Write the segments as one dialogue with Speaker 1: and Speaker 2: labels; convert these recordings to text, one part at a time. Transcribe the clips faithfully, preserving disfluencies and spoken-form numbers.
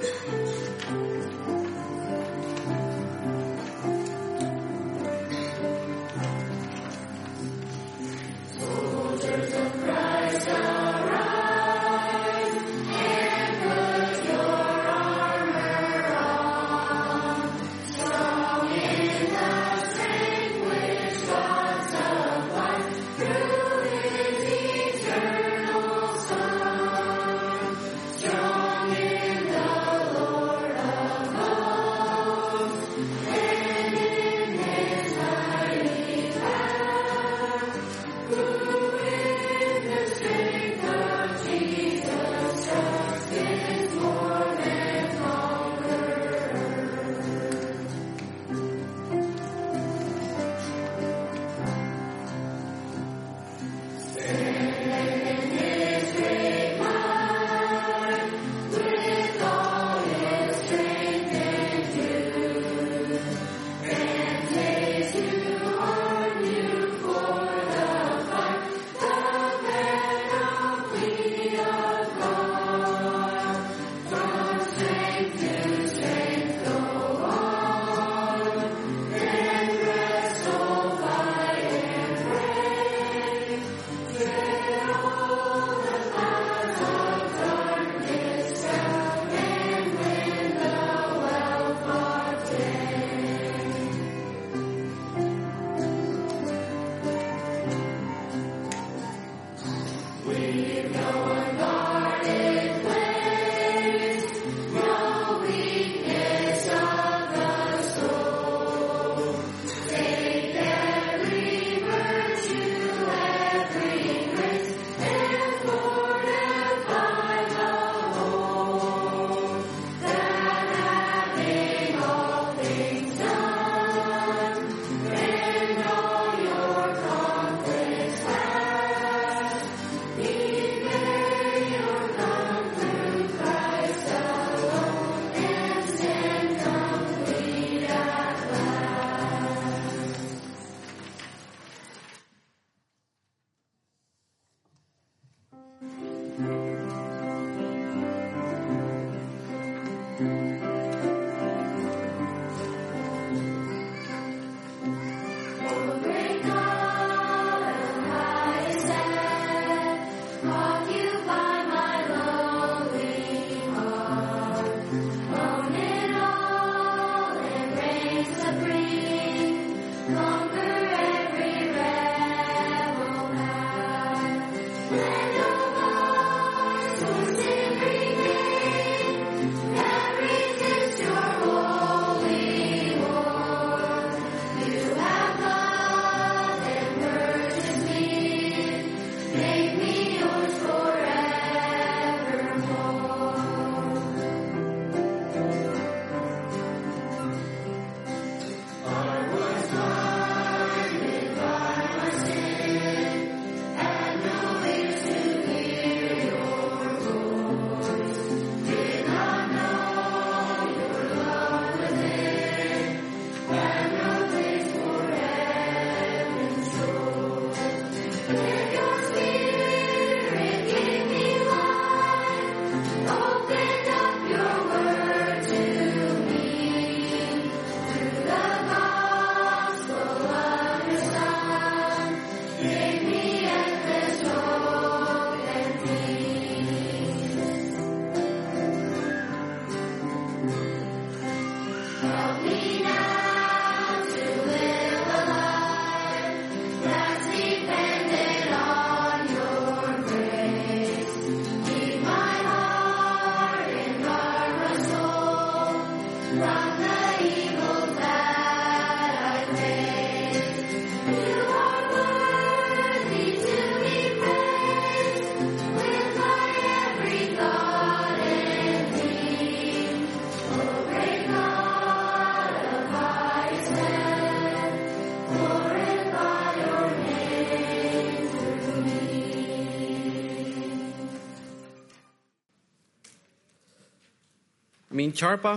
Speaker 1: Min kjærpa,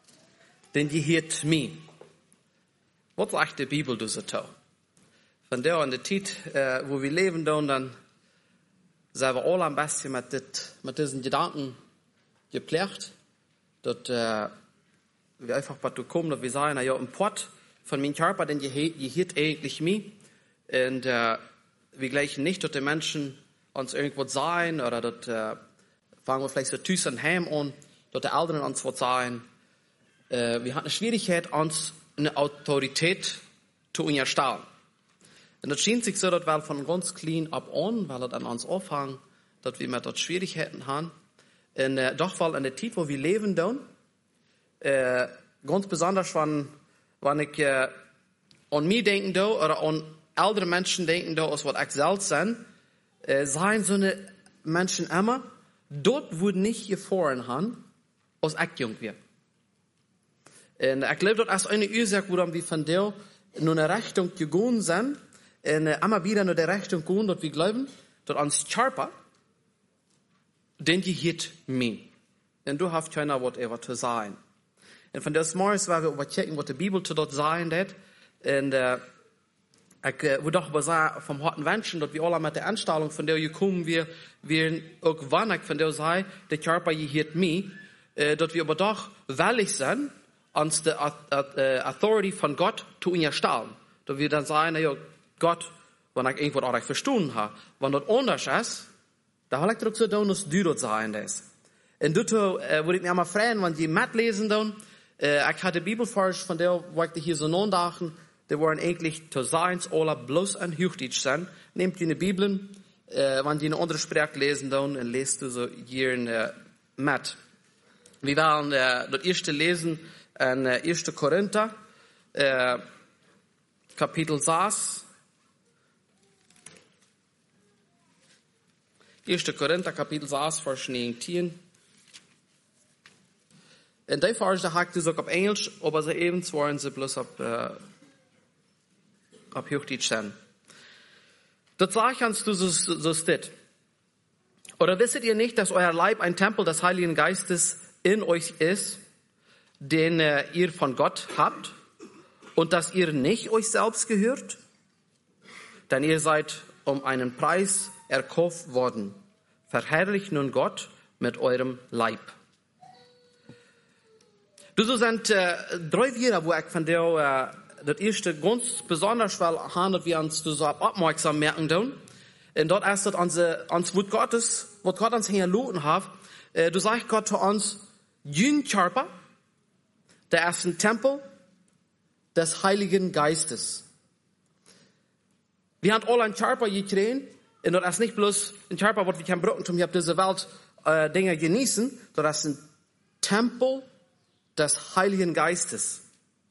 Speaker 1: den de het min. Vad lagt i Bibel du så ta? Von der an der tid, äh, wo wir leben, dann, dann sind wir alle am besten mit, dit, mit diesen Gedanken geprägt. dat uh, wir einfach was du kommen, dass wir sagen, na ja, ein Port von meinem Körper, denn je hiert eigentlich mich. Und uh, wir gleichen nicht, dass die Menschen uns irgendwo sagen, oder dass uh, fangen wir vielleicht so tüß und heim an, dass die Eltern uns was sagen. Uh, wir haben eine Schwierigkeit, uns eine Autorität zu unterstellen. Und das scheint sich so, dass wir von ganz klein ab an, weil das an uns aufhängt, dass wir mit dort Schwierigkeiten haben. Und uh, doch, weil in der Zeit, wo wir leben, dann, uh, ganz besonders, wenn, wenn ich uh, an mich denke, da, oder an ältere Menschen denken, da, als was ich selbst bin, uh, seien so eine Menschen immer, dort wurde nicht gefahren haben, als ich jung war. Und ich glaube, das ist eine Ursache, warum wir von der nur eine Richtung gegangen sind, und uh, immer wieder nur die Richtung gehen, dass wir glauben, dass uns Körper, den gehört mir. Und du hast keiner whatever zu sagen. Und von des Morgens, weil wir überchecken, was die Bibel zu dort sagen hat, und uh, ich uh, würde auch aber sagen, vom harten Menschen, dass wir alle mit der Anstellung, von der gekommen wir, wir auch wann ich von der sei, der Körper gehört mir, uh, dass wir aber doch willig sind, uns die Authority von Gott zu unterstellen. Dass wir dann sagen, na ja, Gott, wenn ich irgendwas auch verstanden habe, wenn das anders ist, da habe ich doch so tun, dass du das sagen das. Und dazu äh, würde ich mich einmal freuen, wenn die mitlesen dann. Äh, ich hatte Bibelvers, von der wollte ich hier so nachdenken, die waren eigentlich zu sein, alle bloß ein Hüchtig sein. Nehmt die eine Bibel, äh, wenn die eine andere Sprache lesen dann, und lest du so hier äh, mit. Wir werden äh, das erste lesen in äh, erster Korinther, äh, Kapitel sechs. erster Korinther, Kapitel sechs, Vers neunzehn. En die Vers, da hakt dus ook op Engels, aber sie eben waren sie bloß op, uh, op Hochdeutsch zijn. Das sag ich uns, du so, so steht. Oder wisset ihr nicht, dass euer Leib ein Tempel des Heiligen Geistes in euch ist, den uh, ihr von Gott habt, und dass ihr nicht euch selbst gehört? Denn ihr seid um einen Preis erkauft worden. Verherrlicht nun Gott mit eurem Leib. Du so sind äh, drei Jahre, wo ich von der, äh, das erste ganz besonders, weil haben, dass wir uns so aufmerksam merken tun. Und dort ist das unser, uns Wort Gottes, was Gott uns herloten hat. Äh, du sagst Gott zu uns, jün Körper, der ist ein Tempel des Heiligen Geistes. Wir haben alle einen Körper gekriegt, und das ist nicht bloß ein Körper, wo wir kein Brot tun, wir haben diese Welt äh, Dinge genießen, das ist ein Tempel des Heiligen Geistes.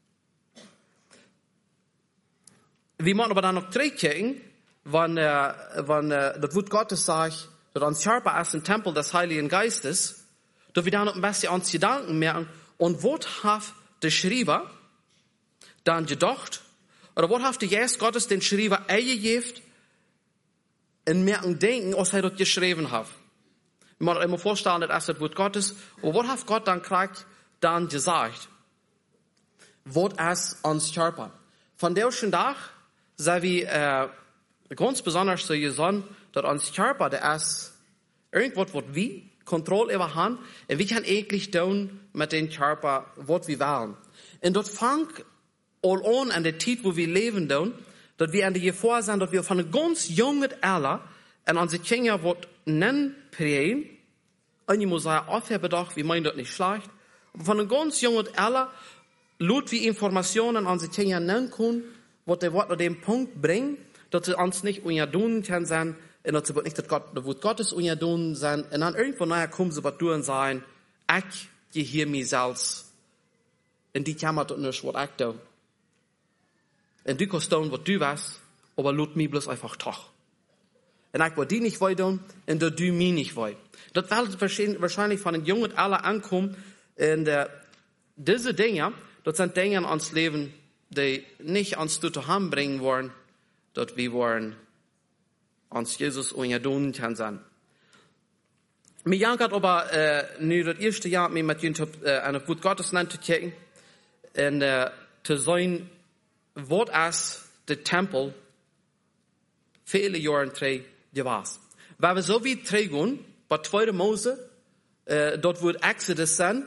Speaker 1: Wir müssen aber dann noch zurückgucken, wenn, äh, wenn äh, das Wort Gottes sagt, dass unser Körper ist ein Tempel des Heiligen Geistes, dass wir dann noch ein bisschen uns Gedanken merken, und was hat der Schreiber dann gedacht, oder was hat der Jesus Gottes den Schreiber eingegeben, in merken denken, als er das geschrieben hat. Wir müssen uns immer vorstellen, das ist das Wort Gottes, aber was hat Gott dann kriegt, dann gesagt? Was ist uns Körper? Von der schon Tag, sei wir, äh, ganz besonders so gesagt, dass uns Körper, der ist irgendwas, was wir Kontrolle über haben, und wir können eigentlich tun mit dem Körper, was wir wollen. Und das fängt all an an der Zeit, wo wir leben, tun, dass wir an der Gefahr sind, dass wir von einem ganz jungen Alter an unsere Kinder was nennen prägen. Und ich muss sagen, oft bedacht, wir meinen das nicht schlecht. Aber von einem ganz jungen Alter, laut wir Informationen an unsere Kinder nennen können, was der Wort an dem Punkt bringt, dass sie uns nicht unterdun können sein, und dass sie nicht das Gott, das Wort Gottes unterdun sein, und dann irgendwo nachher kommen sie was durch und sagen, ich gehöre mir selbst. Und die kann man das nicht, was ich tue. Und du kannst tun, was du weißt, aber lass mich bloß einfach doch. Und ich will die nicht wollen, und du mich nicht wollen. Das wird wahrscheinlich von den Jungen alle ankommen. Und äh, diese Dinge, das sind Dinge in uns Leben, die nicht uns zu haben bringen wollen, dass wir wollen uns Jesus unterdun können sein. Mir jankert aber äh, nu das erste Jahr mit mit YouTube äh, eine Wort Gottes nennt zu checken und äh, zu sein, was ist der Tempel viele Jahre drei gewesen. Weil wir so wie drei gehen, bei zweiter Mose, äh, dort wird Exodus sein,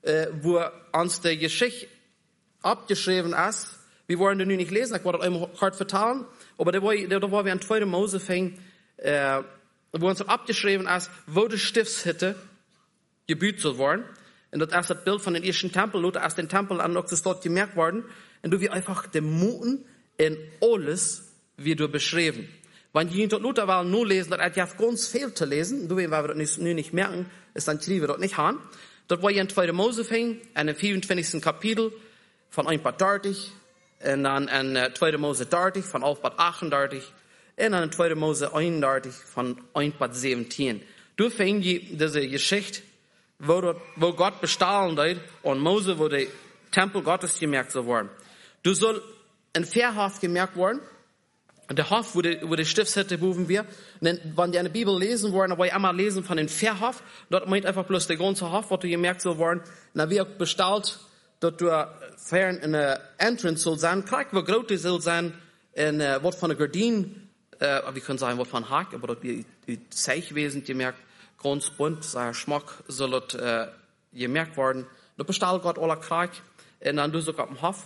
Speaker 1: äh, wo uns die Geschichte abgeschrieben ist. Wir wollen das nun nicht lesen, ich wollte das einmal hart vertalen, aber da war, da war wir an zweiter Mose fing, äh, wo uns abgeschrieben ist, wo die Stiftshütte gebaut soll worden. Und das ist das Bild von dem ersten Tempel, da ist den Tempel an, das dort gemerkt worden. Und du wie einfach den Muten in alles, wie du beschrieben. Wenn die dort Luther wollen nur lesen, das hat ja ganz viel zu lesen, du wenn wir das nicht, nicht merken, ist dann kriegen wir das nicht haben. Dort war ja in zweiter Mose fing, in dem vierundzwanzigsten Kapitel, von ein paar dreißig, und dann in zweiter Mose dreißig, von elf bis achtunddreißig, und dann in zweiter Mose einunddreißig, von ein bis siebzehn. Du fing die, diese Geschichte, wo, dort, wo Gott bestahlen hat, und Mose, wo der Tempel Gottes gemerkt soll worden. Du soll ein Verhof gemerkt worden, und der Hof, wo die, wo die Stiftshütte buchen wir, und dann, wenn die eine Bibel lesen wollen, dann wollen wir einmal lesen von dem Verhof, dort meint einfach bloß der ganze Hof, wo du gemerkt soll worden, und dann wird bestellt, dass du fern in der Entrance soll sein, gleich wo groß die soll sein, und uh, was von der Gardine, äh, uh, wir können sagen, was von Hack, aber dort die, die Zeichwesen gemerkt, ganz bunt, sein Geschmack soll dort äh, gemerkt worden. Da bestellt Gott aller Krieg, und dann du so auf dem Hof,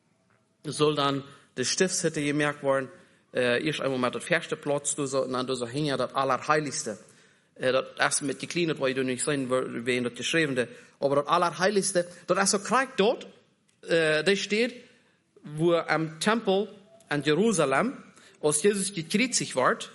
Speaker 1: soll dann die Stiftshütte gemerkt worden, äh, erst einmal mit das erste Platz, du so, und dann du so hängen ja das Allerheiligste. Äh, das erste mit gekleidet, weil du nicht sein, wie in das Geschriebene, aber das Allerheiligste, das ist so Krieg dort, äh, da steht, wo am Tempel in Jerusalem, als Jesus gekreuzigt wird,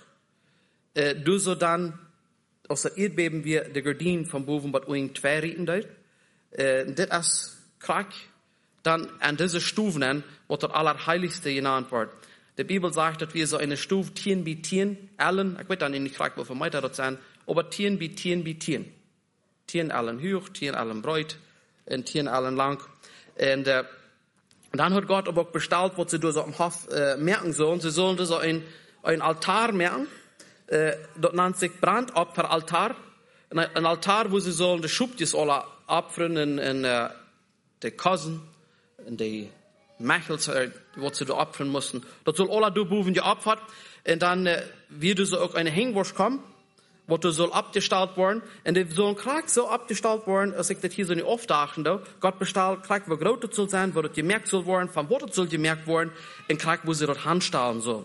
Speaker 1: äh, du so dann, aus der Erdbeben wir die Gardinen vom Boven, was uns zwei rieten dort, äh, das ist Krieg, dann an diese Stufen, wo das Allerheiligste genannt wird. Die Bibel sagt, dass wir so eine Stufe Tien wie Tien, allen, ich weiß dann nicht, wo von weiter das sein, aber Tien wie Tien wie Tien. Tien allen hoch, Tien allen breit, und Tien allen lang. Und, äh, und dann hat Gott aber auch bestellt, was sie durch so am Hof äh, merken sollen. Sie sollen so ein, ein Altar merken. Äh, das nennt sich Brandopferaltar. Ein, ein Altar, wo sie sollen die Schubjes alle abfüllen in, in äh, die Kosen, in die Mechels, äh, was sie da abfüllen mussten. Das soll alle durchbuchen, die abfahrt. Und dann äh, wird so auch eine Hängwurst kommen, was du soll abgestellt worden. Und die sollen gleich so abgestellt worden, als ich das hier so nicht oft dachte. Gott bestellt gleich, wo groß das soll sein, wo das gemerkt soll worden, von wo das soll gemerkt worden, und gleich, wo sie dort handstellen soll.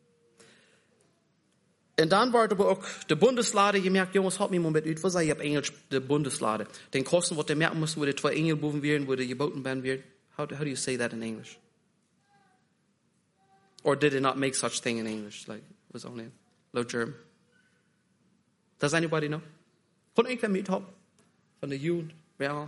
Speaker 1: Und dann wird aber auch die Bundeslade gemerkt, Jungs, halt mich mal mit ut, was sei ich auf Englisch, die Bundeslade. Den Kosten, was die merken mussten, wo die zwei Engel buchen werden, wo die geboten werden werden. How, how do you say that in English? Or did it not make such thing in English? Like, it was only low German. Does anybody know? Kon ik hem niet helpen? Van de Juden? Ja.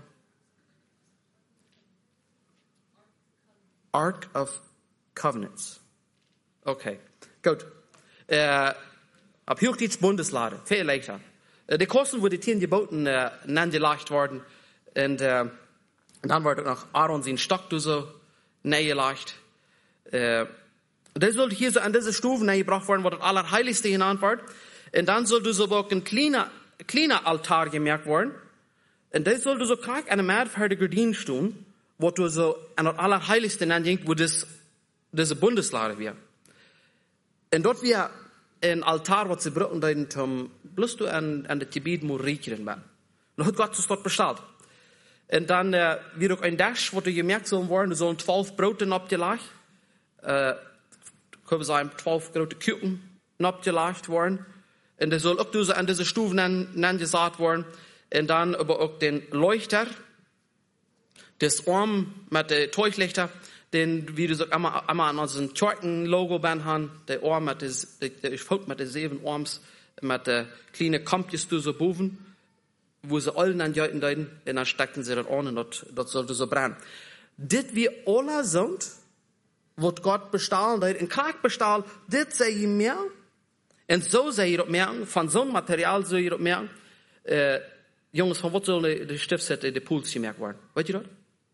Speaker 1: Ark of Covenants. Okay, gut. Uh, ab Hochdienst Bundeslade, veel leichter. Uh, de kosten worden tien geboten uh, neergelegd worden. En uh, dan wordt ook nog Aaron zijn stok so neergelegd. Uh, das soll hier so an diese Stufen gebracht worden, wo das Allerheiligste genannt wird. Und dann soll du so auch ein kleiner, kleiner Altar gemerkt worden. Und das soll du so gleich an der fertige Gardine stehen, wo du so an das Allerheiligste nennt, wo das, diese Bundeslade wird. Und dort wir ein Altar, was sie brauchen, dann zum, bloß du an, an das Gebiet muss riechen werden. Und hat Gott das dort bestellt. Und dann, äh, wird auch ein Dash, wo du gemerkt sollen worden, du sollen zwölf Broten abgelegt, äh, können wir sagen, zwölf große Küken abgelegt worden. Und das soll auch diese, an diese Stufen nennen gesagt worden. Und dann aber auch den Leuchter, das Arm mit den Teuchlichter, den, wie du sagst, einmal, einmal an unserem Torten-Logo haben, der Arm mit des, der, der Foto mit den sieben Arms, mit den kleinen Kampjes du so boven, wo sie allen an Jöten deuten, und dann steckten sie das an und das, das sollte so brennen. Das wir alle sind, was Gott bestahlen hat, in Krieg bestahlen, das sei je mehr, und so sei je das merken, von so einem Material sei je das merken, äh, Jungs, von was soll die, die Stiftshütte, die Pools gemerkt werden? Weißt ihr das?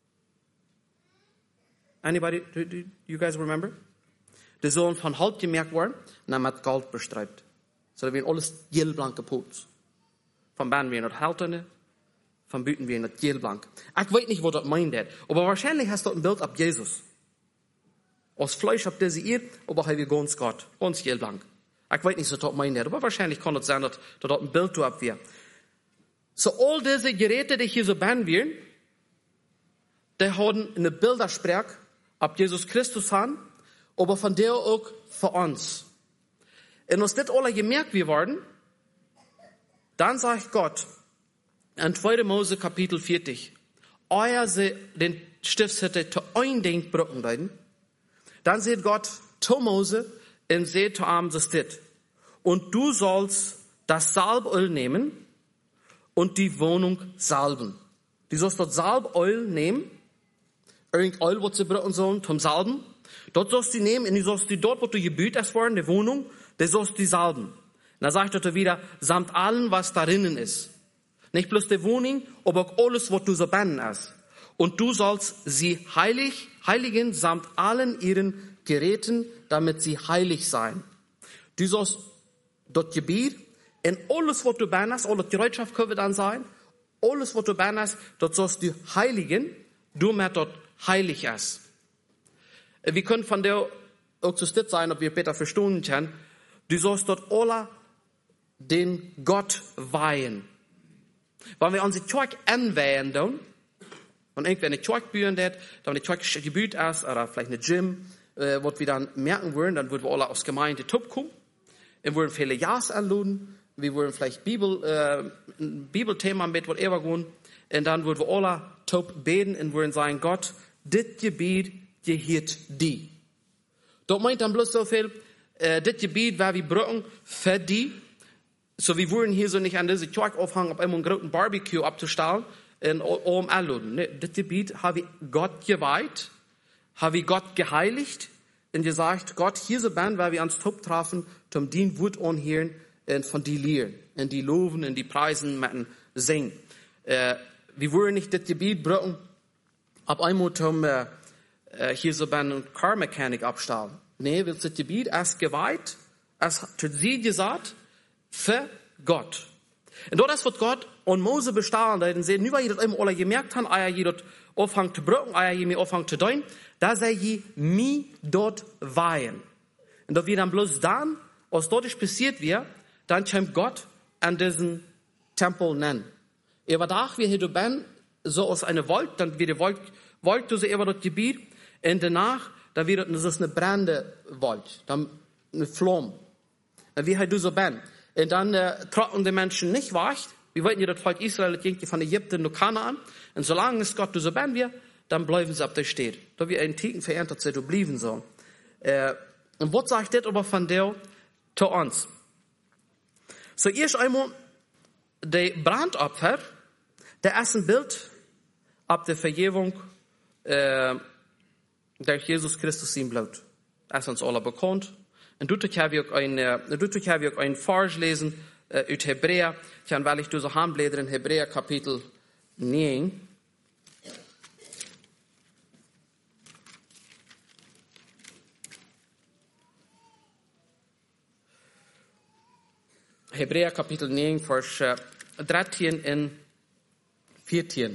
Speaker 1: Anybody, do, do you guys remember? Die sollen von Halb gemerkt werden, und dann mit Gold bestreibt. So, da werden alles gelblanke Pools. Von Bahn werden das Haltende, von Büten werden das gelblank. Ich weiß nicht, was das meint hat, aber wahrscheinlich hast du ein Bild ab Jesus. Aus Fleisch habt ihr sie ihr, aber haben wir ganz Gott, ganz gelblank. Ich weiß nicht, was das meint hat, aber wahrscheinlich kann es sein, dass das ein Bild ab wird. So, all diese Geräte, die hier so bauen werden, die haben eine Bildersprech ab Jesus Christus haben, aber von der auch für uns. Und uns das alle gemerkt geworden, dann sagt Gott, in zweiter Mose Kapitel vierzig, euer se den Stiftshütte zu eindenk brücken beiden, dann sagt Gott zu Mose und sagt zu ihm, so steht, und du sollst das Salböl nehmen und die Wohnung salben. Du sollst dort Salböl nehmen, irgendein Öl, was sie brücken sollen, zum Salben. Dort sollst du nehmen und du sollst die dort, wo du gebüht hast worden, die Wohnung, der sollst du salben. Und dann sagt er wieder, samt allen, was darinnen ist. Nicht bloß die Wohnung, aber auch alles, was du so bannen hast. Und du sollst sie heilig, heiligen, samt allen ihren Geräten, damit sie heilig sein. Du sollst dort Gebiet, in alles, was du bannen hast, alle Gerätschaft können wir dann sein, alles, was du bannen hast, dort sollst du heiligen, du mehr dort heilig ist. Wir können von der auch zu still sein, ob wir Peter verstehen können. Du sollst dort alle den Gott weihen. Wenn wir unsere Kirche anweihen, dann, wenn irgendwer eine Kirche bühen wird, dann die Kirche gebüht ist, oder vielleicht eine Gym, äh, was wir dann merken würden, dann würden wir alle aus Gemeinde top kommen. Wir würden viele Jahres anladen. Wir würden vielleicht Bibel, äh, ein Bibelthema mit, whatever gehen. Und dann würden wir alle top beten und würden sagen, Gott, dit Gebiet gehört die. Dort meint dann bloß so viel, äh, dit Gebiet, wer wir brauchen, für die. So, wir würden hier so nicht an diese Kirche aufhängen, auf einen großen Barbecue abzustellen und oben anladen. Ne, das Gebiet habe ich Gott geweiht, habe ich Gott geheiligt und gesagt, Gott, hier so bin, weil wir uns top treffen, zum dien Wut anhören und von die lehren, und die loben und die preisen mit singen. Äh, wir würden nicht das Gebiet brauchen, ab einmal zum äh, hier so bin und Car-Mechanik abstellen. Nee, wir das Gebiet erst geweiht, erst hat sie gesagt, für Gott. Und dort ist, was Gott und Mose bestahlen, da sehen, nur weil ihr das immer alle gemerkt habt, euer ihr dort aufhängt zu brücken, euer ihr mir aufhängt zu deuten, da sei je mi dort weihen. Und da wir dann bloß dann, was dort passiert wird, dann kommt Gott an diesen Tempel nennen. Er war da, wie hier du bin, so aus einer Wolke, dann wird die Wolke, Wolke, so über das Gebiet, und danach, da wird das ist eine brennende Wolke, dann eine Flamme. Und wie hier du so bin. Und dann äh, trocknen die Menschen nicht wach. Wir wollten ja das Volk Israel, das ging von Ägypten nach Kanaan. Und solange es Gott so ben wir, dann bleiben sie ab der steht. Da wir einen Ticken vererntet sind, bleiben so. Äh, und was sagt das aber von der zu uns? So, erst einmal, der Brandopfer, der erste Bild ab der Vergebung, äh, durch Jesus Christus sein Blut. Das ist uns alle bekannt. Und dort habe ich auch ein, dort habe ich auch ein Vers lesen, äh, aus Hebräer. Ich habe, weil ich so handblätter in Hebräer Kapitel neun. Hebräer Kapitel neun, Vers äh, dreizehn und vierzehn.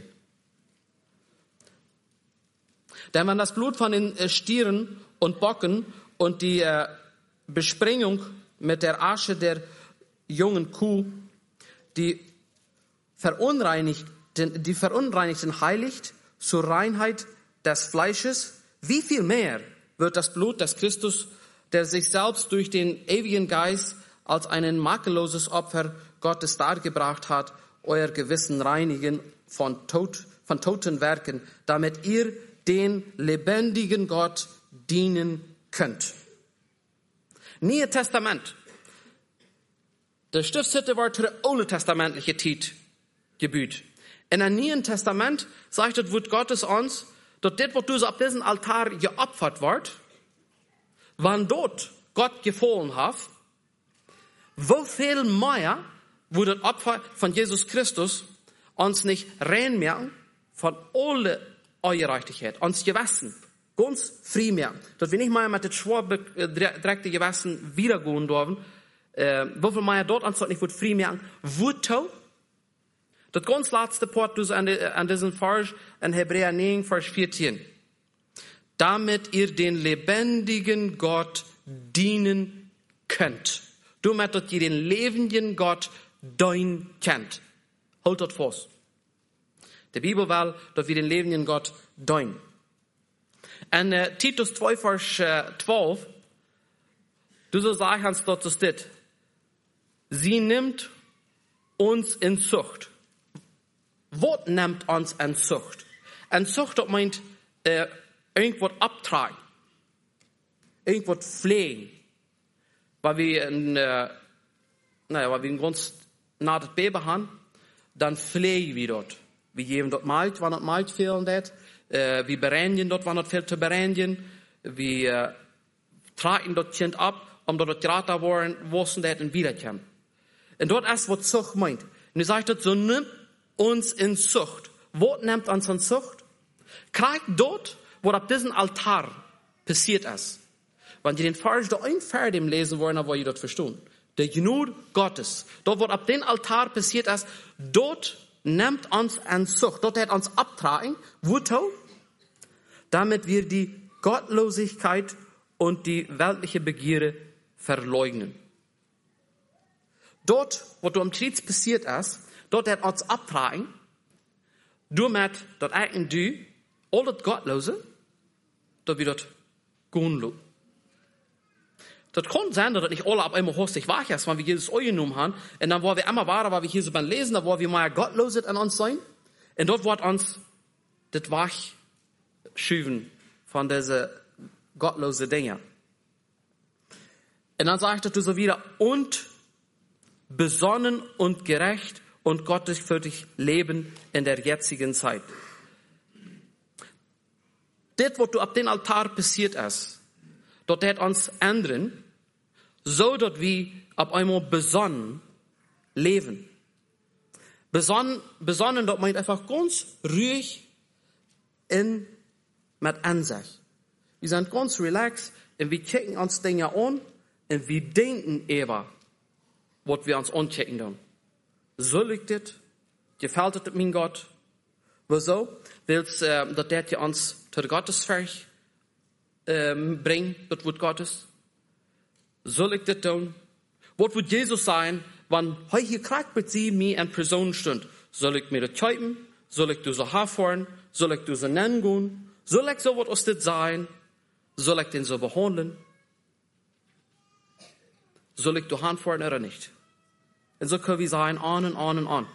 Speaker 1: Denn wenn das Blut von den äh, Stieren und Bocken und die äh, Besprengung mit der Asche der jungen Kuh, die verunreinigten, die verunreinigten heiligt zur Reinheit des Fleisches, wie viel mehr wird das Blut des Christus, der sich selbst durch den ewigen Geist als ein makelloses Opfer Gottes dargebracht hat, euer Gewissen reinigen von, Tod, von toten Werken, damit ihr den lebendigen Gott dienen könnt. Neue Testament. Der Stiftshütte war der Alte testamentliche Tit gebüht. In einem Neuen Testament sagt das Wort Gottes uns, dass das, was du so auf diesem Altar geopfert wird, wann dort Gott gefallen hat, wo viel mehr wurde das Opfer von Jesus Christus uns nicht reinmerken von alle Ungerechtigkeit, uns gewaschen. Ganz frei mehr. Dass wir nicht mal mit dem schwer direkte Gewassen wiedergehen dürfen. Äh, wofür man dort uns nicht frei mehr wird. Das ganz letzte Part an, die, an diesem Vers in Hebräer neun, Vers vierzehn. Damit ihr den lebendigen Gott dienen könnt. Damit ihr den lebenden Gott dienen könnt. Holt das fest. Die Bibel will, dass wir den lebenden Gott dienen. En uh, Titus twee vers uh, twaalf, du so sagst dort ist dit. Sie nimmt uns in Zucht. Was nimmt uns in Zucht? In Zucht, das meint, uh, irgendwas abtragen. Irgendwas pflegen. Weil wir in, uh, naja, weil wir in Grund nach das Baby haben, dann pflegen wir dort. Wir geben dort Milch, wann dort Milch fehlen dat. Uh, wir bereinigen dort, wann dort fehlt zu bereinigen. Wir uh, tragen dort Kind ab, um dort gerade da worden, wussten dat und wiederkommen. Und dort ist, was Zucht meint. Und ich sage dort, so nimmt uns in Zucht. Wo nimmt uns in Zucht? Kriegt dort, wo auf diesem Altar passiert ist. Wenn ihr den Vers da einfertig lesen wollen, dann wollt ihr dort verstehen. Der Gnade Gottes. Dort, wo auf dem Altar passiert ist, dort nimmt uns in Zucht. Dort hat uns abtragen. Wozu? Damit wir die Gottlosigkeit und die weltliche Begierde verleugnen. Dort, wo du am Tritt passiert ist, dort hat uns abtragen. Du mit dort eigen du, all das Gottlose, dort wir dort gehen lassen. Das kann sein, dass das nicht alle auf einmal hostig wach ist, wenn wir Jesus genommen haben. Und dann, wo wir immer waren, weil wir hier so beim Lesen, da wo wir mal Gottlose an uns sein. Und dort wird uns das wach schüben von diese gottlose Dinge. Und dann sagt er so wieder, und besonnen und gerecht und gottesfürchtig leben in der jetzigen Zeit. Das, was du ab dem Altar passiert ist, dort hat uns ändern, so dass wir ab einmal besonnen leben. Besonnen, besonnen, dort meint einfach ganz ruhig in, mit Ansicht. Wir sind ganz relaxed und wir checken uns Dinge an und wir denken eher, was wir uns anchecken dann. Soll ich das? Gefällt das mein Gott? Wieso? Weil es, äh, dass der uns zu der Gottesfurcht ähm, bringt, das Wort Gottes. Soll ich das tun? Was wird Jesus sein, wenn heute hier krank mit sie mir in Person stund? Soll ich mir das schreiben? Soll ich das so herfahren? Soll ich das so nennen gehen? Soll ich so was aus das sein? Soll ich den so behandeln? Soll ich das herfahren oder nicht? Und so können wir sagen, an und an und an.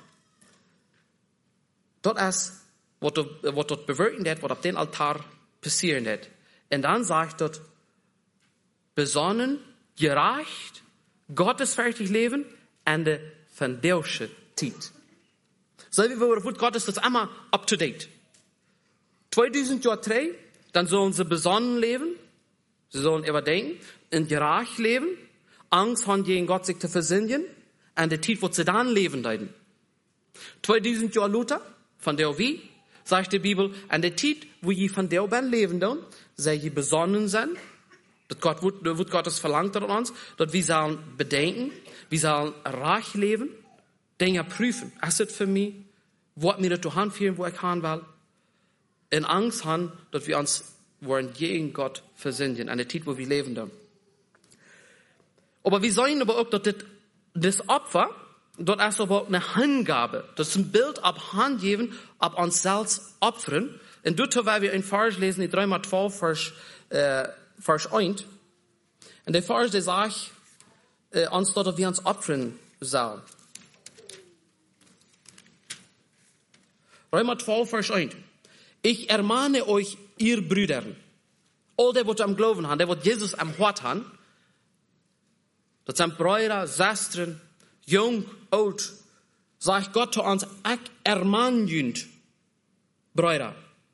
Speaker 1: Das ist, was dort bewirken wird, was auf dem Altar passieren wird. Und dann sagt dort, besonnen, gerecht, gottesfürchtig leben, und der verdeusche Zeit. So wie wir das Gott ist das immer up to date. zweitausend Jahre drei, dann sollen sie besonnen leben, sie sollen überdenken, in gerecht leben, Angst haben gegen Gott sich zu versündigen, und der Zeit, wo sie dann leben werden. zweitausend Jahre Luther, von der wie, sagt die Bibel, an der Zeit, wo je von der ben leben dann, sei je besonnen sein, das Gott wird, wird Gottes verlangt an uns, dass wir sollen bedenken, wir sollen reich leben, Dinge prüfen. Ist das für mich? Wo hat mir das Hand führen, wo ich haben will? In Angst haben, dass wir uns wollen gegen Gott versündigen, an der Zeit, wo wir leben dann. Aber wir sollen aber auch, dass das, das Opfer, dort ist aber auch eine Hingabe. Das ist ein Bild ab Hand geben, ab uns selbst opfern. Und dort, weil wir in Vers lesen, die drei mal zwölf, Vers, äh, Vers eins. Und der Vers, der sagt, äh, uns dort, dass wir uns opfern sollen. Römer zwölf, Vers eins. Ich ermahne euch, ihr Brüder, all die, die am Glauben haben, die, die Jesus am Hort haben, das sind Brüder, Schwestern, jung, alt, sagt Gott zu uns, ich ermahne Brüder.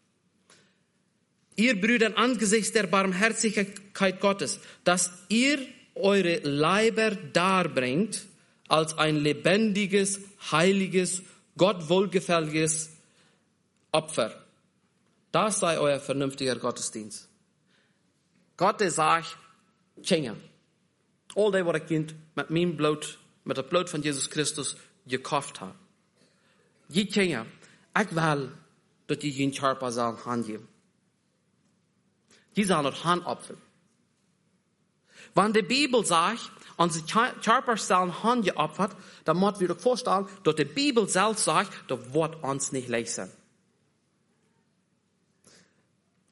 Speaker 1: Ihr Brüder angesichts der Barmherzigkeit Gottes, dass ihr eure Leiber darbringt als ein lebendiges, heiliges, Gott wohlgefälliges Opfer. Das sei euer vernünftiger Gottesdienst. Gott sagt, Kinder, all die, was ich kind mit meinem Blut, mit dem Blut von Jesus Christus gekauft habe. Die Kinder, ich will, dass die jeden Körper sollen handgeben. Die sollen das Hand opfern. Wenn die Bibel sagt, unsere Körper sollen Hand geopfert, dann muss wir uns vorstellen, dass die Bibel selbst sagt, das wird uns nicht leicht sein.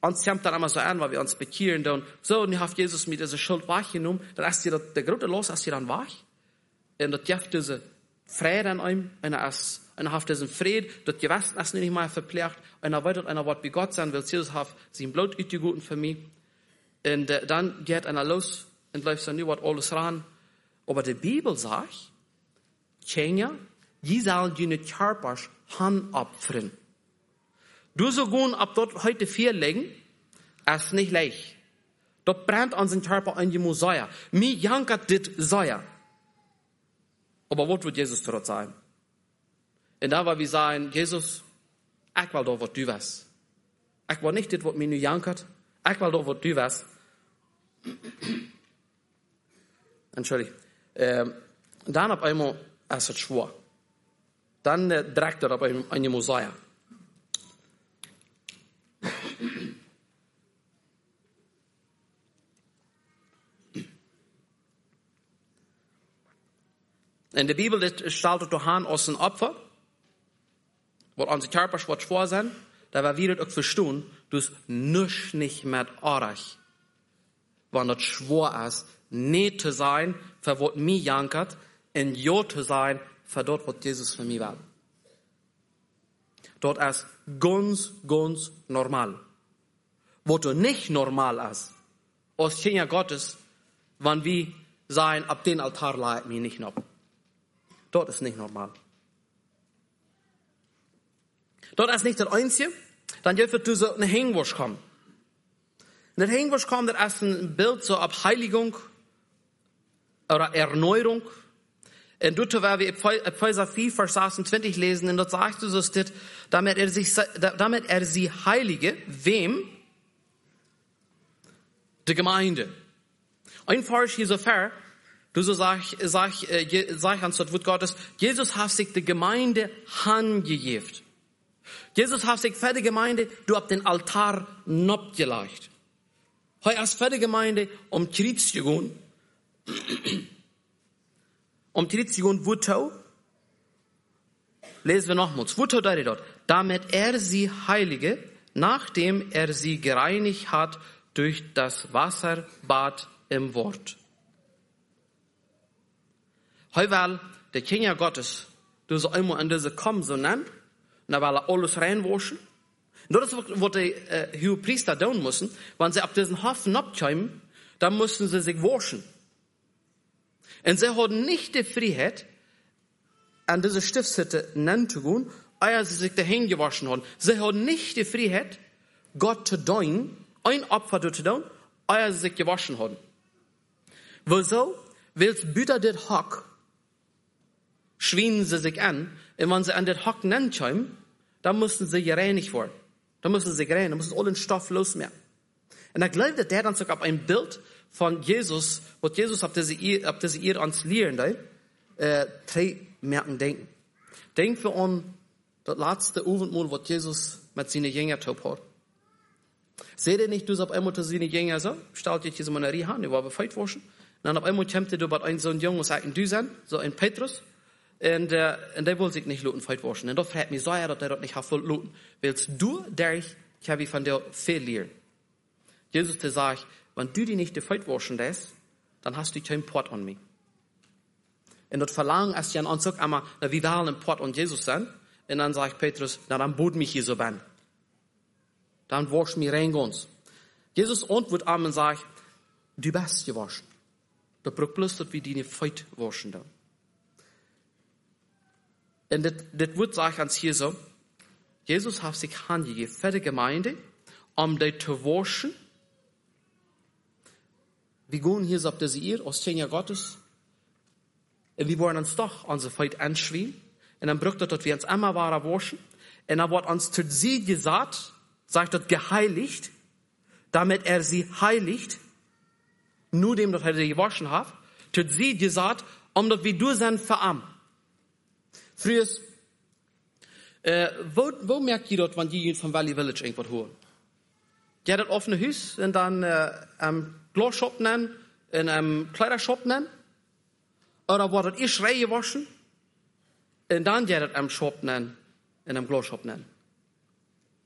Speaker 1: uns kommt dann immer so an, weil wir uns bekehren, dann, so, und ich habe Jesus mit dieser Schuld weggenommen, dann ist dir der große Los, ist dir dann weg. Und das gibt diese Friede an ihm, und er ist, und er hat diesen Frieden, das Gewissen ist nicht mehr verpflichtet, und er weiß, einer wird wie Gott sein, weil Jesus hat sein Blut ausgegossen für mich. Und äh, dann geht einer los, und läuft dann über alles ran. Aber die Bibel sagt, Tjenja, die sollen deine Körper opfern. Du so gehen ab dort heute vier legen, ist nicht leicht. Dort brennt an seinen Körper ein Säuer. Mir jankert dit Säuer. Aber was wird Jesus dort sein? Und da war wir sagen, Jesus, ich will doch, was du weißt. Ich will nicht das, was mir nur jankert. Ich will doch, was du weißt. Entschuldigung. Ähm, dann auf einmal ist es schwor. Dann äh, trägt er auf einmal ein Säuer. In der Bibel stellt doch an aus ein Opfer, wo unser Körper schwor sein, da wir wieder auch verstehen, dass nichts nicht mehr arg, wenn das schwor ist, nicht zu sein, für was mich jankert, und ja zu sein, für das, was Jesus für mich will. Dort ist ganz, ganz normal. Was nicht normal ist, aus Kinder Gottes, wenn wir sagen, ab den Altar leidet mich nicht noch. Dort ist nicht normal. Dort ist nicht das Einzige, dann wird du so eine Hängewasch kommen. Und das Hängewasch kommt, das ist ein Bild so ab Heiligung oder Erneuerung. Und dort, wenn wir Epheser vier, Vers sechsundzwanzig lesen, und dort sagt du so, damit er sich, damit er sie heilige, wem? Die Gemeinde. Ein Vers hier so fair, du so sag, sag, äh, sag ans Wort Gottes, Jesus hat sich die Gemeinde angegeben. Jesus hat sich für die Gemeinde, du ab den Altar abgelegt. Heute ist für die Gemeinde, um Krieg zu gehen, um Krieg zu gehen, wo lesen wir nochmals, wo da dort, damit er sie heilige, nachdem er sie gereinigt hat durch das Wasserbad im Wort. Heute weil der Kinder Gottes, du so einmal an diese kommen so nennen, und da will er alles reinwaschen. Und das ist, was die äh, hohen Priester tun müssen, wenn sie ab diesen Hafen abkommen, dann müssen sie sich waschen. Und sie haben nicht die Freiheit, an diese Stiftshütte nennen zu gehen, ehe sie sich dahin gewaschen haben. Sie haben nicht die Freiheit, Gott zu dienen, ein Opfer zu tun, ehe sie sich gewaschen haben. Wieso? Weil es bitte das Hock, schwingen sie sich an, und wenn sie an das Hock nennen kommen, dann müssen sie gereinigt werden. Dann müssen sie sich reinigen, dann müssen sie allen Stoff losmerken. Und ich glaube, dass der dann sogar ein Bild von Jesus, was Jesus ab diese Ehe, ab diese Ehe ans Lehren, äh, drei merken denken. Denken wir an das letzte Abendmahl, was Jesus mit seinen Jüngern getan hat. Seht ihr nicht, du auf einmal zu seinen Jüngern so, stellt dich diese Manerie an, die war befreit waschen. Und dann auf einmal kommt du bei einem so einen Jungen und sagt, du sein, so ein Petrus. Und, äh, und der will sich nicht luten, feit waschen. Und da fragt mich so, dass der dort nicht hat luten. Willst du, der ich, ich habe von dir viel lernen. Jesus, der sagt, wenn du die nicht feit waschen lässt, dann hast du keinen Port an mich. Und das Verlangen ist ja ein Anzug, aber wie wollen ein Port an Jesus sein? Und dann sagt Petrus, na dann boot mich hier so ban. Dann wasch mich rein ganz. Jesus antwortet am und sagt, du bist gewaschen. Da braucht bloß, dass wir die nicht feit waschen da. Und das, das wird sagen uns hier so, Jesus hat sich angegeben für die Gemeinde, um die zu waschen. Wir gehen hier so auf diese Ehe, aus Kinder Gottes, und wir wollen uns doch unsere Feit anschwingen, und dann braucht das, dass wir uns einmal wahrer waschen, und dann wird uns zu sie gesagt, sagt das geheiligt, damit er sie heiligt, nur dem, dass er sie gewaschen hat, zu sie gesagt, um dass wir durch sein verarmen. Früher, äh, wo, wo merkt ihr dort, wenn die von Valley Village irgendwas holen? Die hat das offene Haus und dann äh, am Glasshop nennen, in einem Kleidershop nennen. Oder wo das ihr Schrei gewaschen und dann die das am Shop nennen, in einem Glasshop nennen.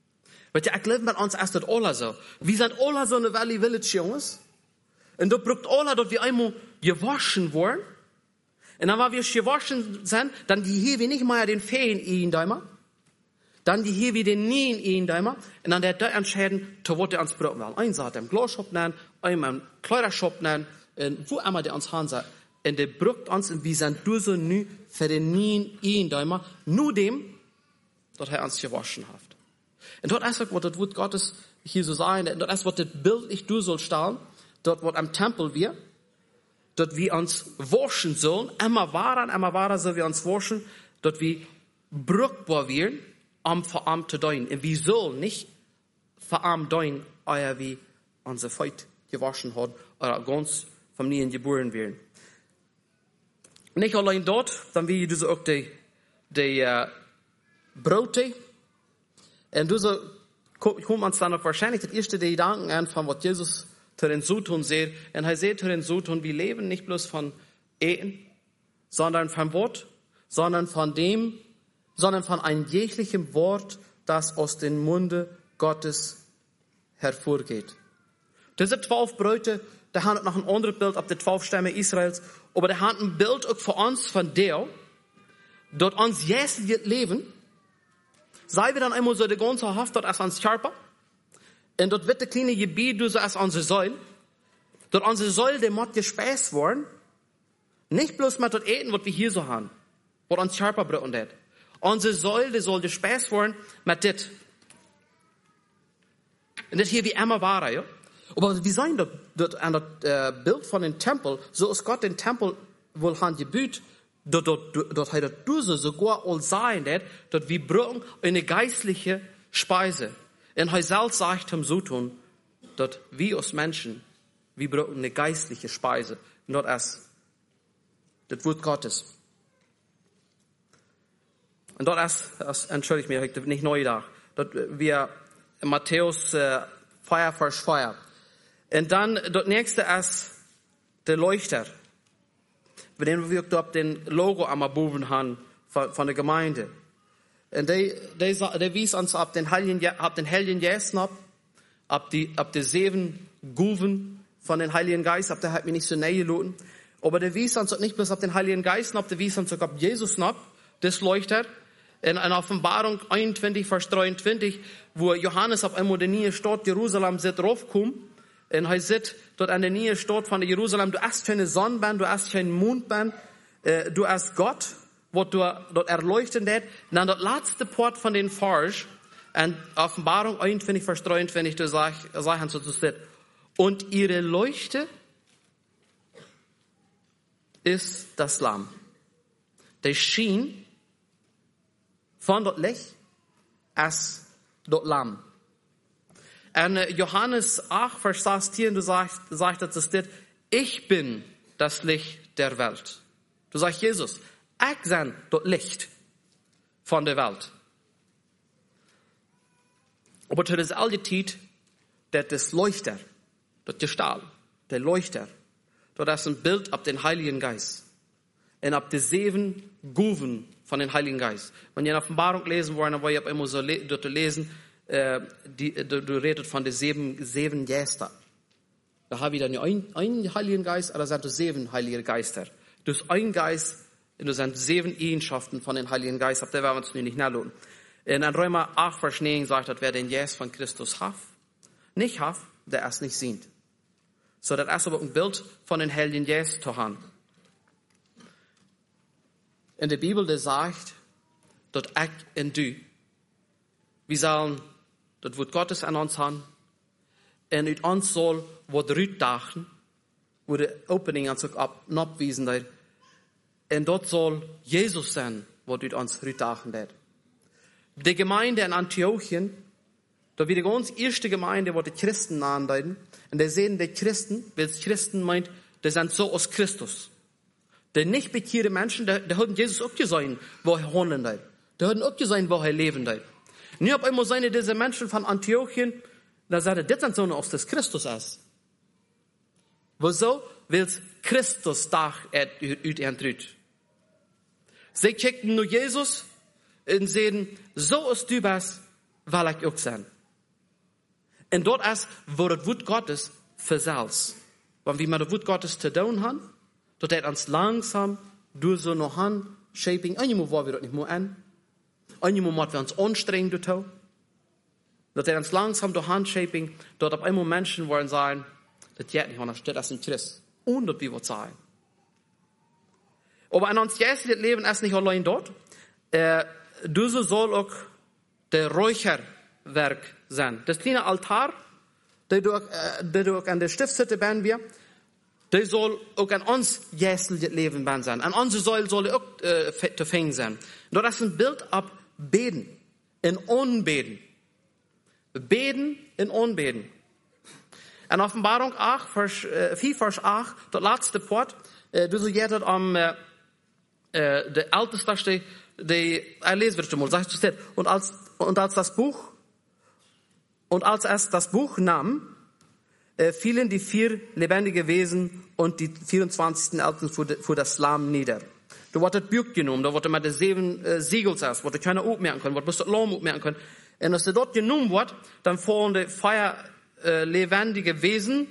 Speaker 1: Weet je, ik leef met ons als dat alle zo. We zijn alle zo in de Valley Village, jongens. En dat brengt alle dat we eenmaal gewaschen worden. En dan, waar we gewaschen zijn, dan hier we niet meer den Feen induimen. Dan hier we den Nien induimen. En dan der entscheiden, zu wat der uns brauchen will. Ein sagt im Glasshop nennen, ein im Kleidershop nennen, und wo immer der uns haben sagt. Und der braucht uns, und wir sind du so nu für den Nien induimen, nur dem, dass er uns gewaschen hat. Und dort ist was das Wort Gottes hier so sein, und dort ist was das bildlich du soll stehen, dort was am Tempel wir, dort wir uns waschen sollen, immer wahren, immer wahren sollen wir uns waschen, dort wir brauchbar werden, um verarmt zu dein. Und wir sollen nicht verarmt dein, euer wie unsere Feut gewaschen hat, oder ganz vom Nien geboren werden. Nicht allein dort, dann wie du so auch die, die uh, Brote. Und du so, kommt uns dann auch wahrscheinlich das erste die Gedanken an, von was Jesus zu den Sohn sagt. Und er sagt zu den Sohn, wir leben nicht bloß von Eten, sondern vom Wort, sondern von dem, sondern von einem jeglichen Wort, das aus dem Munde Gottes hervorgeht. Diese zwölf Brote, da haben noch ein anderes Bild auf die zwölf Stämme Israels, aber da haben ein Bild auch für uns von der, dort uns jetzt leben, sei wir dann einmal so die ganze Haft dort als uns Körper, und dort wird der kleine Gebiet, du so als unsere Säule, dort unsere Säule, die muss gespeist worden, nicht bloß mit dort Eten, was wir hier so haben, was uns Körper brauchen hat. Unsere Säule, die soll gespeist worden mit dit. Und das hier wie immer war, ja. Aber wie sein dort, dort an das äh, Bild von dem Tempel, so ist Gott den Tempel wohl han gebüht, dort, dort, dort hat er Duse sogar all sein, dort wir brauchen eine geistliche Speise. Und er selbst sagt ihm so tun, dort wir als Menschen, wir brauchen eine geistliche Speise. Und dort ist das Wort Gottes. Und dort ist, entschuldige mich, ich bin nicht neu da, dort wir Matthäus äh, Feuer für Feuer. Und dann, dort nächste ist der Leuchter. Bei dem wir dort den Logo am Boven haben von, von der Gemeinde. Und der, der, der wies uns ab den Heiligen, ab den Heiligen Geist ab, ab die, ab die sieben Guven von den Heiligen Geist, ab der hat mir nicht so näher gelassen. Aber der wies uns nicht bloß ab den Heiligen Geist ab, der wies uns sogar ab Jesus ab, das Leuchter. In einer Offenbarung einundzwanzig, Vers dreiundzwanzig, wo Johannes auf einmal der nähe Stadt Jerusalem sitzt, raufkommt, und er sitzt dort an der nähe Stadt von Jerusalem, du hast keine Sonnenband, du hast keinen Mondband, äh, du hast Gott, wo du dort erleuchten wird. Und dann dort letzte Port von den Farsch, und Offenbarung einundzwanzig, Vers dreiundzwanzig, du sagst, sagen so zu steht, und ihre Leuchte ist das Lamm. Der schien von dort Licht als dort Lamm. Und Johannes acht, Vers sechzehn, du sagst, sagt, dass es steht, ich bin das Licht der Welt. Du sagst, Jesus, ich bin dort Licht von der Welt. Aber zu das alte Zeit, der das Leuchter, dort der Stahl, der Leuchter, dort ist ein Bild ab den Heiligen Geist. Und ab die sieben Guven von den Heiligen Geist. Wenn ihr in Offenbarung lesen wollt, dann wollt ihr immer so le- dort lesen, äh, die, du, du redet von den sieben, sieben Geister. Da haben wir dann einen, einen Heiligen Geist, oder sind das sieben Heilige Geister. Du hast einen Geist, und du sind sieben Eigenschaften von den Heiligen Geist, auf der werden wir uns nicht nachlassen. In Römer acht, Vers neun sagt, dass wer den Geist von Christus hat, nicht hat, der es nicht sieht. So, das ist aber ein Bild von den Heiligen Geist zu haben. In der Bibel, der sagt, dass ich und du, wir sollen das Wort Gottes an uns haben, und mit uns soll, was rütdachen, wo die Opening uns abwiesen wird, und dort soll Jesus sein, was mit uns rütdachen wird. Die Gemeinde in Antiochien, da wird die ganz erste Gemeinde, wo die Christen andeuten, und die sehen die Christen, weil Christen meint, die sind so aus Christus. Die nicht bekehrte Menschen, die, die hatten Jesus auch gesehen, wo er handeln hat. Die hatten auch gesehen, wo er leben hat. Und ich habe einmal seine diese Menschen von Antiochien, da sagte, das sind so aus des Christus ist. Wieso? Weil Christus da ut entrüt. Sie kicken nur Jesus und sehen, so ist du was, weil ich auch sein. En dort is waar het woord Gottes verzels. Want wie met het woord Gottes te doen haben, dat het ons langzaam door zo nog aan shaping. En je moet waar we dat niet moeten aan. En je moet we ons anstrengen door. Dat het ons langzaam door hand shaping, dat op eenmaal mensen worden zijn, dat jij niet anders, dat is een Christ. Und dat we wat zijn. Aber in ons geestelijk leven is niet alleen dort. Uh, dus zal ook de räucherwerk zijn. Das kleine altaar, dat du uh, ook aan de stiftshütte ben wir, dat zal ook aan ons geestelijk leven ben zijn. En onze zuil zal ook uh, te vingen zijn. Dat is een beeld op beden en onbeden. Beden en onbeden. En Offenbarung acht, vers, uh, vier, vers acht, dat laatste poort, uh, dus je dat om uh, uh, de älteste, die, er leest wird schon mal, sagt es steht, und als, und als das Buch, und als es das Buch nahm, äh, fielen die vier lebendige Wesen und die vierundzwanzig Ältesten vor, de, vor das Lamm nieder. Da wordt het buik genomen, da wordt er met de zeven uh, ziegels aus, wordt er keiner opmerken können, wordt moest het Lamm opmerken können. En als er dort genomen wordt, dan volgen de vier uh, lebendige Wesen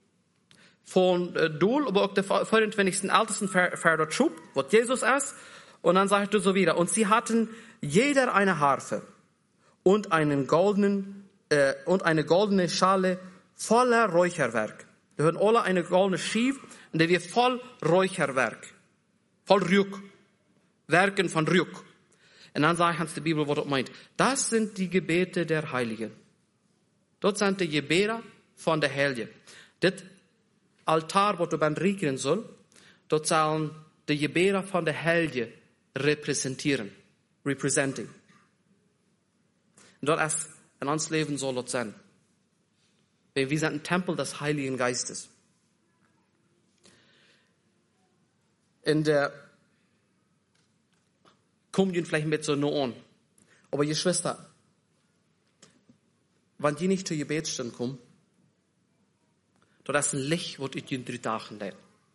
Speaker 1: von uh, Doel, aber auch der vierundzwanzigsten Ältesten ver Schub, was Jesus ist. Und dann sagt er so wieder, und sie hatten jeder eine Harfe und einen goldenen, äh, und eine goldene Schale voller Räucherwerk. Die haben alle eine goldene Schief, und die wir voll Räucherwerk. Voll Rück. Werken von Rück. Und dann sagt uns die Bibel, was das meint. Das sind die Gebete der Heiligen. Dort sind die Gebete von der Heilige. Das Altar, was du beim Riechen soll, dort sollen die Gebete von der Heilige repräsentieren. Representing. Und dort ist in uns Leben soll das sein. Wir sind ein Tempel des Heiligen Geistes. In der Kommunion vielleicht mit so nur an. Aber ihr Schwester, wenn die nicht zur Gebetsstunde kommen, dort ist ein Licht, was ich in drei Tagen leid.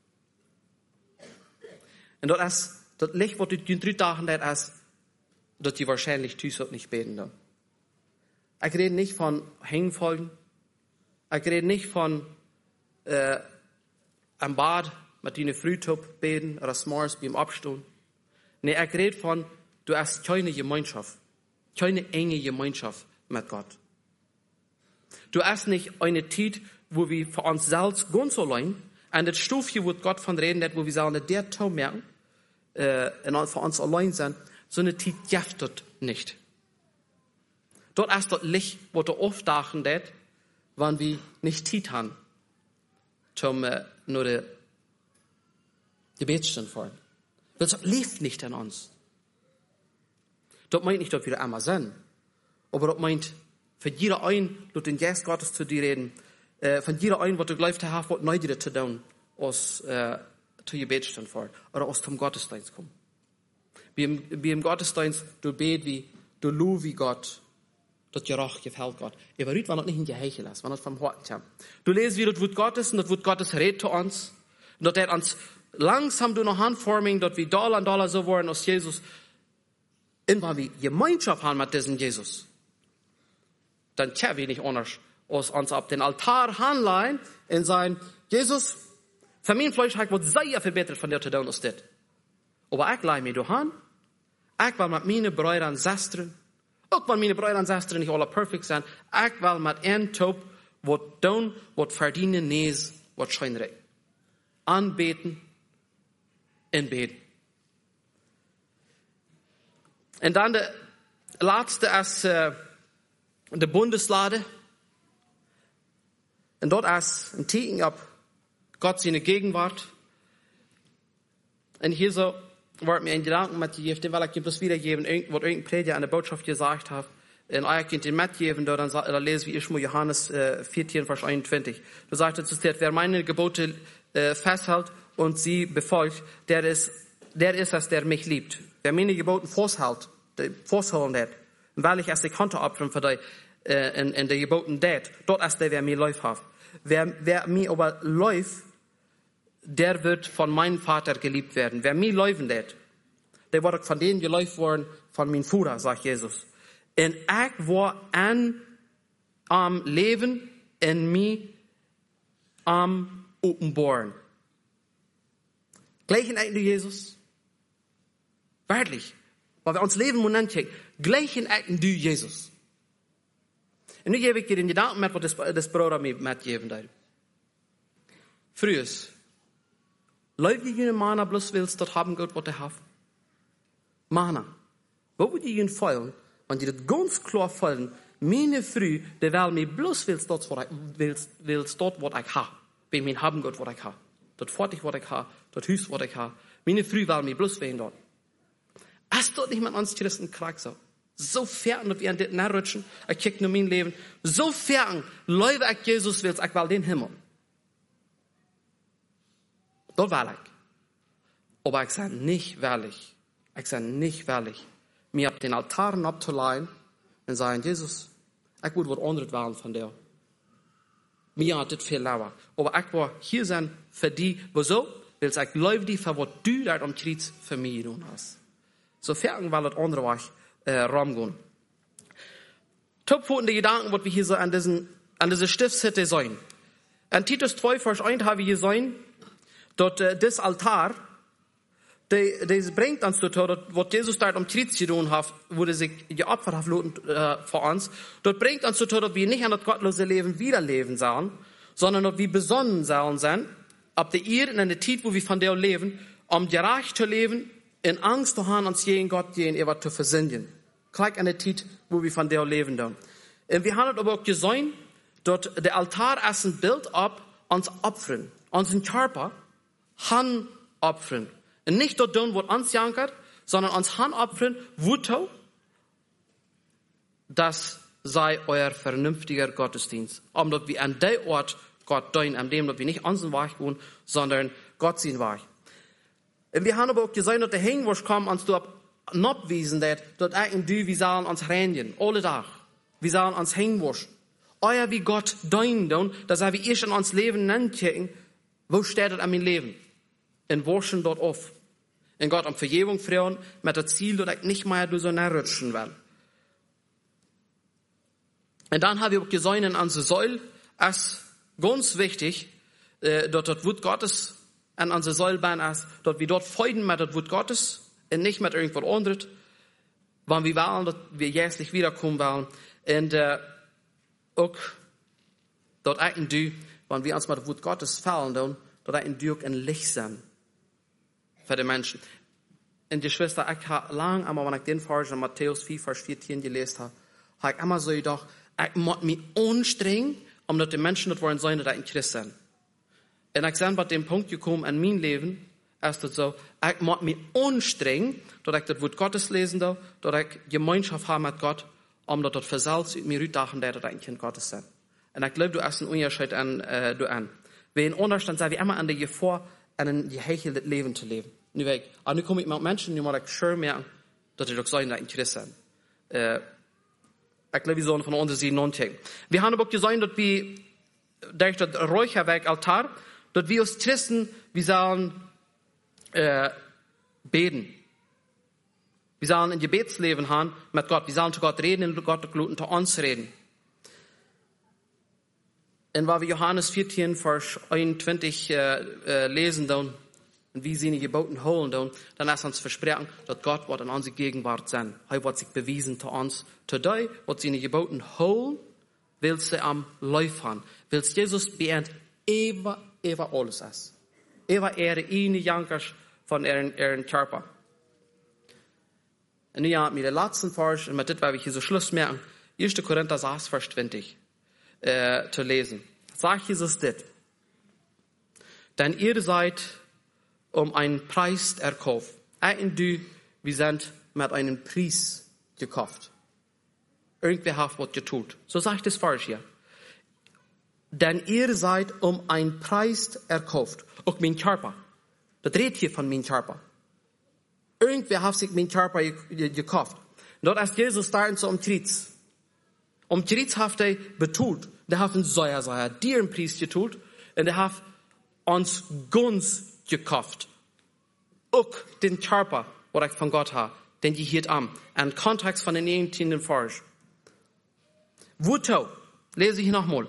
Speaker 1: Und dort ist das Licht, was ich in drei Tagen leid, ist, dass die wahrscheinlich tüß nicht beten dann. Ich rede nicht von Hängenfolgen. Ich rede nicht von äh, am Bad mit deiner Frühtop beten oder smars beim Abstehen. Nee, ich rede von, du hast keine Gemeinschaft. Keine enge Gemeinschaft mit Gott. Du hast nicht eine Zeit, wo wir für uns selbst ganz allein, an der Stufe, wo Gott von reden hat, wo wir sagen, der Tau merken, äh, und für uns allein sind, so eine Zeit gibt es nicht. Dort ist das Licht, wo du oft dachten, wenn wir nicht Zeit haben, zum äh, nur die Gebetsstunde fahren. Das lebt nicht in uns. Das meint nicht, dass wir einmal sind, aber das meint, für jeder ein, der den Geist Gottes zu dir reden, äh, von jeder ein, was du glaubst, hast, was neu dir zu tun, aus äh, zur Gebetsstunde fahren oder aus zum Gottesdienst kommen. Wie im, wie im Gottesdienst, du bet wie, du lu wie Gott, das gerecht gefällt Gott. Aber heute, wenn das nicht in die Heiche lässt, wenn das vom Horten kommt. Du lesest, wie das Wort Gottes, und das Wort Gottes redet zu uns, und das hat uns langsam durch eine Handforming, dass wir Dollar und Dollar so worden aus Jesus, und wenn wir Gemeinschaft haben mit diesem Jesus, dann können wir nicht anders, als uns auf den Altar hanleihen und sagen, Jesus, für mein Fleisch hat was sehr verbessert von dir zu tun, als das. Aber ich leih mir durch an, ich will mit meinen Brüdern und Schwestern, auch wenn meine Brüder und Schwestern nicht alle perfekt sind, ich will mit einem Top, was tun, was verdienen, nees, was scheinreich. Anbeten und beten. Und dann der letzte ist äh, die Bundeslade. Und dort ist ein Ticken ab Gott seine Gegenwart. Und hier so wird mir ein Gedanken mitgegeben, den will ich bloß wiedergeben, was irgendein Prediger an der Botschaft gesagt hat. Und euch könnt den mitgeben, da dann da lese ich mal Johannes äh, vierzehn, Vers einundzwanzig. Da sagt er zu dir, wer meine Gebote äh, festhält und sie befolgt, der ist, der ist es, der mich liebt. Wer meine Gebote festhält, der festhalten hat, weil ich erst die Konto abfüllen für die, äh, in, in die Geboten dat, dort ist der, wer mir läuft hat. Wer, wer mir aber läuft, der wird von meinem Vater geliebt werden. Wer mir läuft, der wird von denen geläuft worden, von meinem Vater, sagt Jesus. Und ich war an am Leben in mir am offenbaren. Gleichen eigentlich Jesus? Wörtlich. Weil wir uns Leben Moment checken. Gleichen eigentlich du Jesus. Und nu gebe ich dir den Gedanken mit, was das, das Bruder mir mitgeben hat. Früher, Leute, die in Mana bloß willst, dort haben Gott, was er hat. Mana. Wo würde ich ihnen folgen, wenn die das ganz klar folgen, meine Früh, der will mir bloß willst, dort, was ich, willst, willst, dort, was ich habe. Bei mir haben Gott, was ich habe. Dort fertig, was ich habe. Dort Hüß, was ich habe. Meine Früh will mir bloß wehen dort. Hast dort nicht mit uns Christen krank so? So fern, dass wir an den nachrutschen, ich kick nur mein Leben. So fern, Leute, ich Jesus willst, ich will den Himmel. Dort will ich. Aber ich sage nicht ehrlich. Ich sage nicht ehrlich. Mir auf den Altaren abzuleihen und sagen, Jesus, ich würde was anderes wählen von dir. Mir hat das viel lauer. Aber ich will hier sein für die, wieso? Weil ich glaube, die für was du dort am Kreuz für mich tun hast. So fern, weil das andere war, äh, Raum gehen. Topfoten die Gedanken, was wir hier so an diesen, an dieser Stiftshütte sehen. In Titus zwei, Vers eins haben wir hier sehen, dort, äh, das Altar, das bringt uns dazu, was Jesus dort am Kreuz getan hat, wo er sich geopfert hat äh, für uns, dort bringt uns dazu, dass wir nicht an das gottlose Leben wiederleben sollen, sondern dass wir besonnen sollen sein, ab der Ehe in der Zeit, wo wir von der leben, um gerecht zu leben, in Angst zu haben, uns jeden Gott gegenüber zu versündigen. Gleich an der Zeit, wo wir von der leben. Und wir haben aber auch gesehen, dass der Altar ist ein Bild ab, uns opfern, unseren Körper, Han opfern. Und nicht dort tun, wo uns jankert, sondern uns Han opfern, wo das sei euer vernünftiger Gottesdienst. Um dass wir an der Ort Gott dienen, an dem, dass wir nicht unseren Weg gehen, sondern Gott sein Weg. Und wir haben aber auch gesehen, dass der Hengwursch kommt, uns dort abwiesen, dass dort eigentlich wir sollen uns reinigen, alle Tag. Wir sollen uns Hengwursch. Euer wie Gott dienen, dass er wie ich in uns Leben nennt, wo steht das an mein Leben? In Wurschen dort auf. In Gott um Vergebung fragen, mit dem Ziel, dass ich nicht mehr durch so nachrutschen will. Und dann habe ich auch gesehen, in unserer Säule, ist ganz wichtig, äh, dort das Wort Gottes an unserer Säule bein ist, dort wir dort freuen mit dem Wort Gottes und nicht mit irgendwas anderes, wann wir wollen, dass wir jährlich wiederkommen wollen. Und äh, auch dort eigentlich, wenn wir uns mit dem Wort Gottes fallen, dann dort eigentlich auch ein Licht sein für die Menschen. Und die Schwester, ich habe lang einmal, wenn ich den Vers in Matthäus vier, Vers vierzehn gelesen habe, habe ich immer so gedacht, ich muss mich anstrengen, um dass die Menschen dort wollen sein, dass ich ein Christ sind. Und ich bin bei dem Punkt gekommen in meinem Leben, ist das so, ich muss mich anstrengen, dass ich das Wort Gottes lesen darf, dass ich Gemeinschaft habe mit Gott, um dass das Versalz mir rüdachen, dass ich ein Kind Gottes bin. Und ich glaube, du hast einen Unterschied an, äh, du an. Wenn in Unterstand sei, wie immer an der Gefahr, ein gehecheltes Leben zu leben. Nu weg. Und nu komme ich mit Menschen, die mal schön merken, dass die doch sagen, dass ich Christ sind. Äh, ich glaube, wir sollen von unserer Seite non checken. Wir haben aber auch gesehen, dass wir, durch das Räucherwerk Altar, dass wir als Christen, wir sollen, äh, beten. Wir sollen ein Gebetsleben haben mit Gott. Wir sollen zu Gott reden und Gott und zu uns reden. Und weil wir Johannes vierzehn, Vers einundzwanzig äh, äh, lesen, dann, und wie sie die Geboten holen, dann, dann ist uns versprechen, dass Gott wird in unsere Gegenwart sein. Er wird sich bewiesen zu uns. Today, wird sie die Geboten holen, will sie am Lauf haben. Will Jesus beend, ever, ever alles ist. Ever er eine Jankers von ihren, ihren Körper. Und nu haben wir den letzten Vers, und mit dem werde ich hier so Schluss merken, erster Korinther sechs, Vers zwanzig. Äh, zu lesen. Sagt Jesus dit. Denn ihr seid um einen Preis erkauft. Ein du, wir sind mit einem Preis gekauft. Irgendwer hat was getut. So sagt es falsch hier. Denn ihr seid um einen Preis erkauft. Auch mein Körper. Das redet hier von meinem Körper. Irgendwer hat sich mein Körper gekauft. Dort ist Jesus da und so um Kreuz. Um Kreuz hat er betont. Der hat einen Säuer, Säuer, dir einen Preis getut. Und der hat uns ganz gekauft. Auch den Körper, was ich von Gott habe, den die hier am. Ein Kontext von den neunzehnten Vers. Wozu? Lese ich nochmal.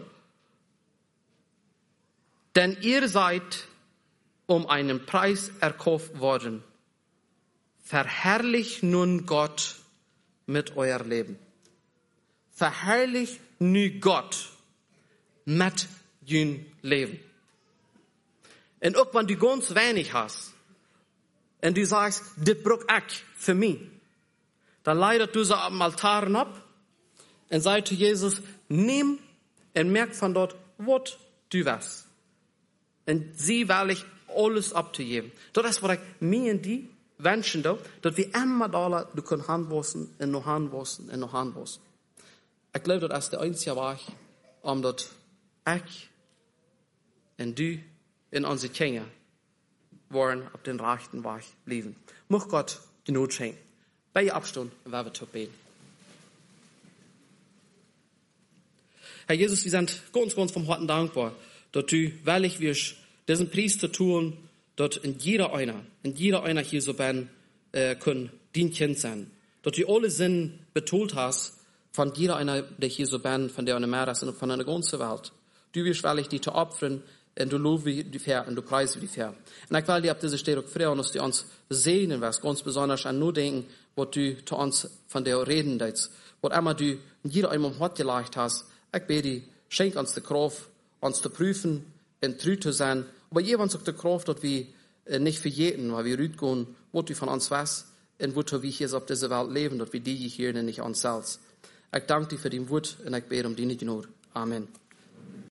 Speaker 1: Denn ihr seid um einen Preis erkauft worden. Verherrlicht nun Gott mit euer Leben. Verherrlicht nun Gott mit dein Leben. Und auch wenn du ganz wenig hast, und du sagst, das brauche ich für mich, dann leidet du sie am Altar ab und sagst zu Jesus, nimm und merk von dort, was du weißt. Und sie will ich alles abzugeben. Das ist, was ich mir und die wünschen, dass wir immer da du können handwaschen und noch handwaschen und noch handwaschen. Ich glaube, das ist der einzige Weg, um dass ich und du in unsere Kinder wollen auf den rechten Weg leben. Möge Gott die Not schenken. Bei ihr Abstand werden wir zu beten. Herr Jesus, wir sind ganz, ganz vom Herzen dankbar, dass du willig wirst, diesen Preis zu tun, dass in jeder einer, in jeder einer hier so bin, äh, können dein Kind sein. Dass du alle Sinn betont hast, von jeder einer, der hier so bin, von der einer mehr ist und von einer ganzen Welt. Du wirst willig, die zu opfern, und du lobst die Fair, und du preist die Fair. Und ich will dir auf diese Stelle auch fragen, dass du uns segnen wirst, ganz besonders an nur denken, was du zu uns von der reden willst. Was immer du in jeder einem am Hort gelegt hast, ich bete dir, schenk uns die Kraft, uns zu prüfen und treu zu sein. Aber jeweils auch die Kraft, dass wir nicht für jeden, weil wir rütgehen, was du von uns weißt, und wo wir hier auf dieser Welt leben, dass wir die hier nicht uns selbst. Ich danke dir für dein Wort und ich bete um deine Gnade. Amen.